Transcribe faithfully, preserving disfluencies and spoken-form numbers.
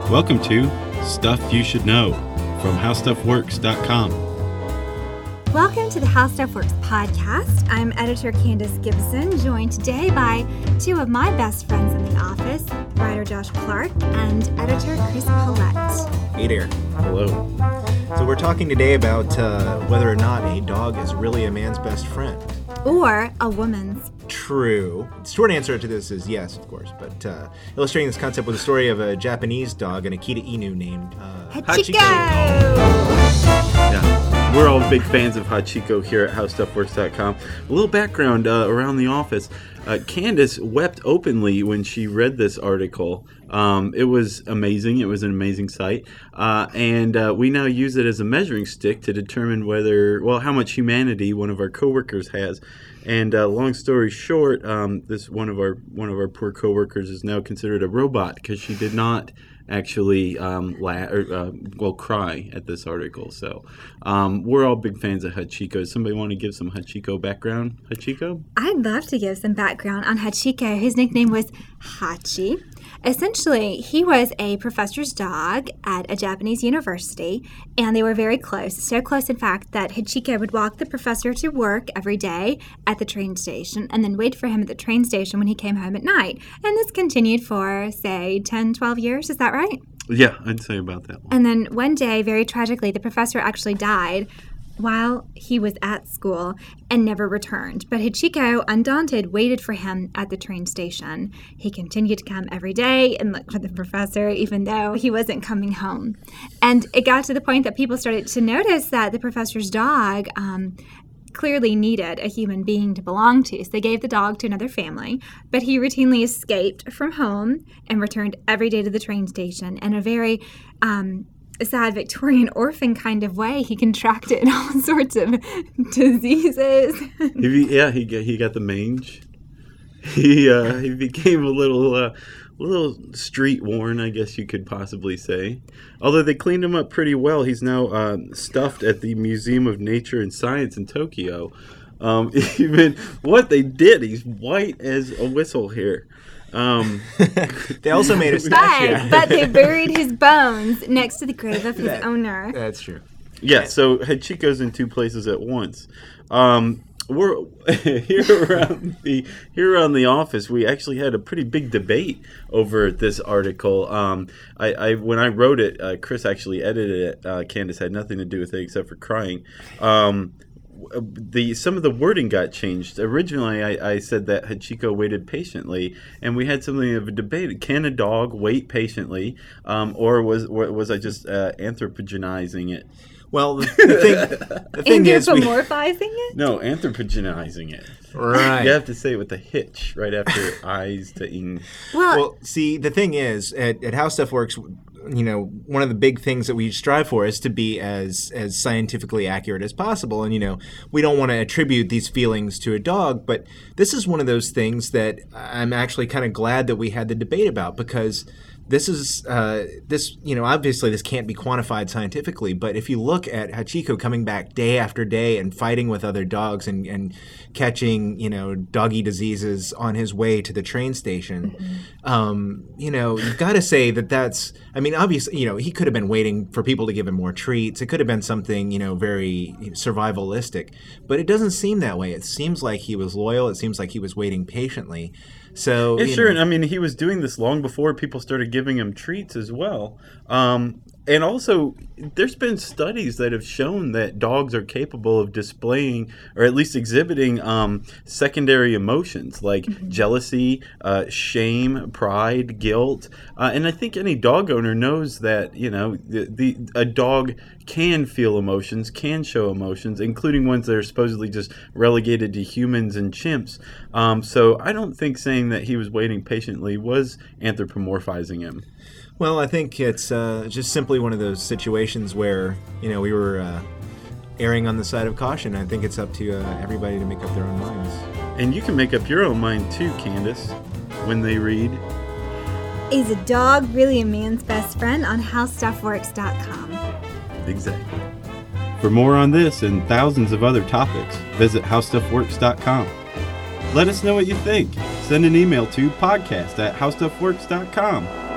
Welcome to Stuff You Should Know from How Stuff Works dot com. Welcome to the How Stuff Works podcast. I'm editor Candace Gibson, joined today by two of my best friends in the office, writer Josh Clark and editor Chris Paulette. Hey there. Hello. So we're talking today about uh, whether or not a dog is really a man's best friend. Or a woman's. True. The short answer to this is yes, of course. But uh, illustrating this concept with a story of a Japanese dog, an Akita Inu named uh, Hachiko! Yeah, we're all big fans of Hachiko here at How Stuff Works dot com. A little background uh, around the office. Uh, Candace wept openly when she read this article. Um, it was amazing. It was an amazing site. Uh, and uh, we now use it as a measuring stick to determine whether, well, how much humanity one of our coworkers has. And uh, long story short, um, this one of our one of our poor coworkers is now considered a robot because she did not actually um, la- or, uh, well cry at this article. So um, we're all big fans of Hachiko. Does somebody want to give some Hachiko background? Hachiko? I'd love to give some background on Hachiko. His nickname was Hachi. Essentially, he was a professor's dog at a Japanese university, and they were very close. So close, in fact, that Hachiko would walk the professor to work every day at the train station and then wait for him at the train station when he came home at night. And this continued for, say, ten, twelve years. Is that right? Yeah, I'd say about that one. And then one day, very tragically, the professor actually died while he was at school and never returned. But Hachiko, undaunted, waited for him at the train station. He continued to come every day and look for the professor, even though he wasn't coming home. And it got to the point that people started to notice that the professor's dog um, clearly needed a human being to belong to. So they gave the dog to another family, but he routinely escaped from home and returned every day to the train station in a very um, sad Victorian orphan kind of way. He contracted all sorts of diseases. he, yeah, he got, he got the mange. He uh, he became a little uh, a little street worn, I guess you could possibly say. Although they cleaned him up pretty well. He's now uh, stuffed at the Museum of Nature and Science in Tokyo. Um, even what they did, he's white as a whistle here. Um, they also made a statue. But, but they buried his bones next to the grave of his that, owner. That's true. Yeah, so Hachiko's in two places at once. Um, we're here around the here around the office. We actually had a pretty big debate over this article. Um, I, I when I wrote it, uh, Chris actually edited it. Uh, Candace had nothing to do with it except for crying. Um, The some of the wording got changed. Originally, I, I said that Hachiko waited patiently, and we had something of a debate. Can a dog wait patiently, um, or was was I just uh, anthropogenizing it? Well, the, the thing, the thing is, we, Anthropomorphizing it? No, anthropogenizing it. Right. You have to say it with a hitch right after eyes to ing. Well, well, see, the thing is, at, at How Stuff Works, you know, one of the big things that we strive for is to be as as scientifically accurate as possible. And, you know, we don't want to attribute these feelings to a dog, but this is one of those things that I'm actually kind of glad that we had the debate about, because this is, uh, this, you know, obviously this can't be quantified scientifically, but if you look at Hachiko coming back day after day and fighting with other dogs and, and catching, you know, doggy diseases on his way to the train station, mm-hmm. um, you know, you've got to say that that's, I mean, obviously, you know, he could have been waiting for people to give him more treats. It could have been something, you know, very survivalistic, but it doesn't seem that way. It seems like he was loyal. It seems like he was waiting patiently. So yeah, you sure. know. And I mean, he was doing this long before people started giving him treats as well. Um, and also, there's been studies that have shown that dogs are capable of displaying, or at least exhibiting, um, secondary emotions like mm-hmm. jealousy, uh, shame, pride, guilt. Uh, and I think any dog owner knows that, you know, the, the a dog can feel emotions, can show emotions, including ones that are supposedly just relegated to humans and chimps. Um, so I don't think saying that he was waiting patiently was anthropomorphizing him. Well, I think it's uh, just simply one of those situations where, you know, we were uh, erring on the side of caution. I think it's up to uh, everybody to make up their own minds. And you can make up your own mind too, Candace, when they read, Is a dog really a man's best friend? On How Stuff Works dot com. Exactly. For more on this and thousands of other topics, visit How Stuff Works dot com. Let us know what you think. Send an email to podcast at How Stuff Works dot com.